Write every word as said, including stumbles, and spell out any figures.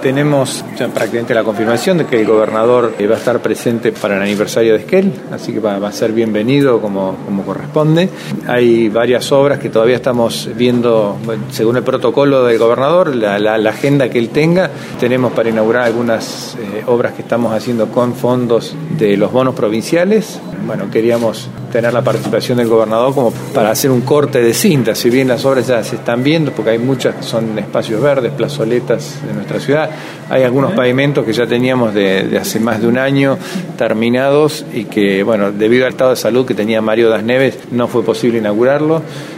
tenemos ya prácticamente la confirmación de que el gobernador va a estar presente para el aniversario de Esquel, así que va, va a ser bienvenido como, como corresponde. Hay varias obras que todavía estamos viendo, bueno, según el protocolo del gobernador, la, la, la agenda que él tenga. Tenemos para inaugurar algunas eh, obras que estamos haciendo con fondos de los bonos provinciales. Bueno, queríamos tener la participación del gobernador como para hacer un corte de cinta, si bien las obras ya se están viendo, porque hay muchas que son espacios verdes, plazoletas de nuestra ciudad. Hay algunos pavimentos que ya teníamos de, de hace más de un año terminados y que, bueno, debido al estado de salud que tenía Mario Das Neves, no fue posible inaugurarlo.